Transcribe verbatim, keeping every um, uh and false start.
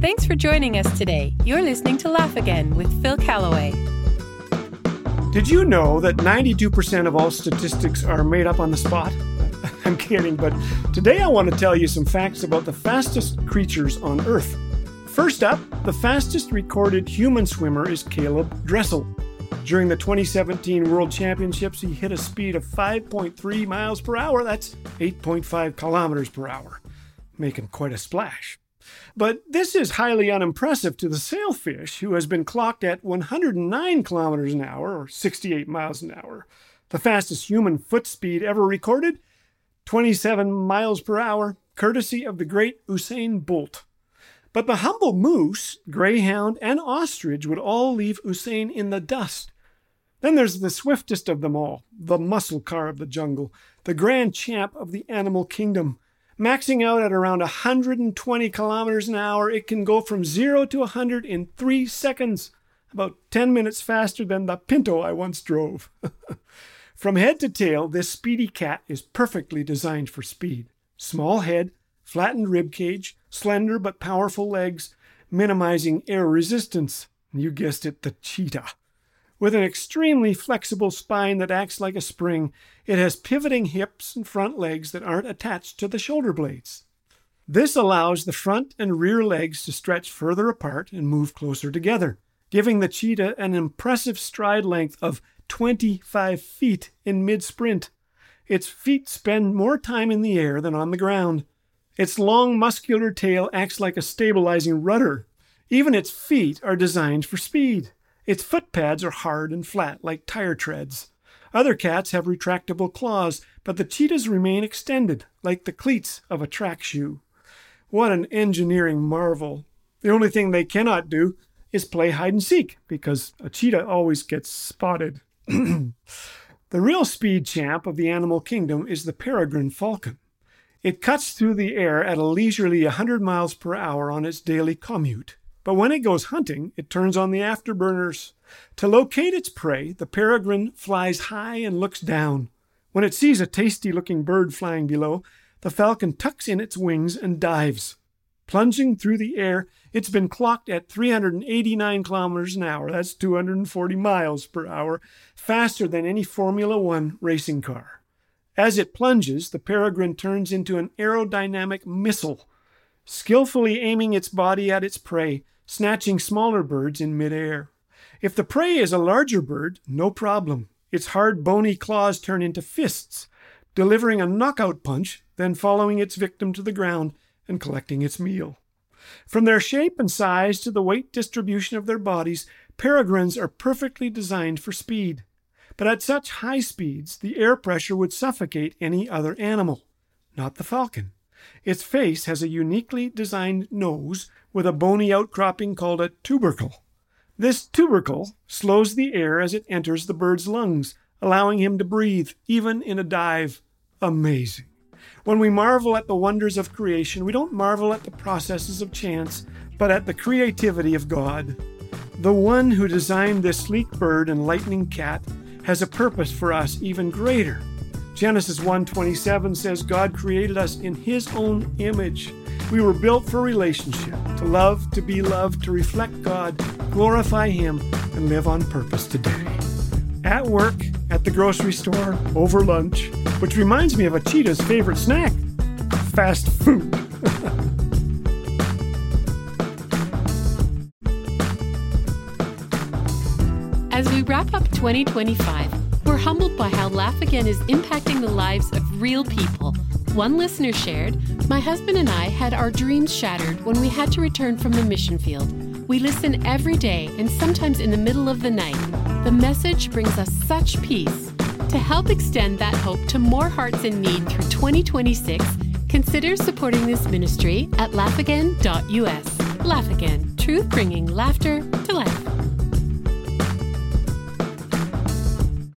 Thanks for joining us today. You're listening to Laugh Again with Phil Callaway. Did you know that ninety-two percent of all statistics are made up on the spot? I'm kidding, but today I want to tell you some facts about the fastest creatures on Earth. First up, the fastest recorded human swimmer is Caleb Dressel. During the twenty seventeen World Championships, he hit a speed of five point three miles per hour. That's eight point five kilometers per hour, making quite a splash. But this is highly unimpressive to the sailfish, who has been clocked at one hundred nine kilometers an hour, or sixty-eight miles an hour. The fastest human foot speed ever recorded, twenty-seven miles per hour, courtesy of the great Usain Bolt. But the humble moose, greyhound, and ostrich would all leave Usain in the dust. Then there's the swiftest of them all, the muscle car of the jungle, the grand champ of the animal kingdom. Maxing out at around one hundred twenty kilometers an hour, it can go from zero to one hundred in three seconds, about ten minutes faster than the Pinto I once drove. From head to tail, this speedy cat is perfectly designed for speed. Small head, flattened rib cage, slender but powerful legs, minimizing air resistance. You guessed it, the cheetah. With an extremely flexible spine that acts like a spring, it has pivoting hips and front legs that aren't attached to the shoulder blades. This allows the front and rear legs to stretch further apart and move closer together, giving the cheetah an impressive stride length of twenty-five feet in mid-sprint. Its feet spend more time in the air than on the ground. Its long, muscular tail acts like a stabilizing rudder. Even its feet are designed for speed. Its foot pads are hard and flat, like tire treads. Other cats have retractable claws, but the cheetahs remain extended, like the cleats of a track shoe. What an engineering marvel. The only thing they cannot do is play hide and seek, because a cheetah always gets spotted. The real speed champ of the animal kingdom is the peregrine falcon. It cuts through the air at a leisurely one hundred miles per hour on its daily commute. But when it goes hunting, it turns on the afterburners. To locate its prey, the peregrine flies high and looks down. When it sees a tasty-looking bird flying below, the falcon tucks in its wings and dives. Plunging through the air, it's been clocked at three hundred eighty-nine kilometers an hour. That's two hundred forty miles per hour, faster than any Formula One racing car. As it plunges, the peregrine turns into an aerodynamic missile, skillfully aiming its body at its prey, snatching smaller birds in midair. If the prey is a larger bird, no problem. Its hard, bony claws turn into fists, delivering a knockout punch, then following its victim to the ground and collecting its meal. From their shape and size to the weight distribution of their bodies, peregrines are perfectly designed for speed. But at such high speeds, the air pressure would suffocate any other animal, not the falcon. Its face has a uniquely designed nose with a bony outcropping called a tubercle. This tubercle slows the air as it enters the bird's lungs, allowing him to breathe, even in a dive. Amazing. When we marvel at the wonders of creation, we don't marvel at the processes of chance, but at the creativity of God. The one who designed this sleek bird and lightning cat has a purpose for us even greater. Genesis one twenty-seven says God created us in His own image. We were built for relationship, to love, to be loved, to reflect God, glorify Him, and live on purpose today. At work, at the grocery store, over lunch, which reminds me of a cheetah's favorite snack, fast food. As we wrap up twenty twenty-five, we're humbled by how Laugh Again is impacting the lives of real people. One listener shared, "My husband and I had our dreams shattered when we had to return from the mission field. We listen every day and sometimes in the middle of the night. The message brings us such peace. To help extend that hope to more hearts in need through twenty twenty-six, consider supporting this ministry at laugh again dot u s. Laugh Again, truth bringing laughter to life."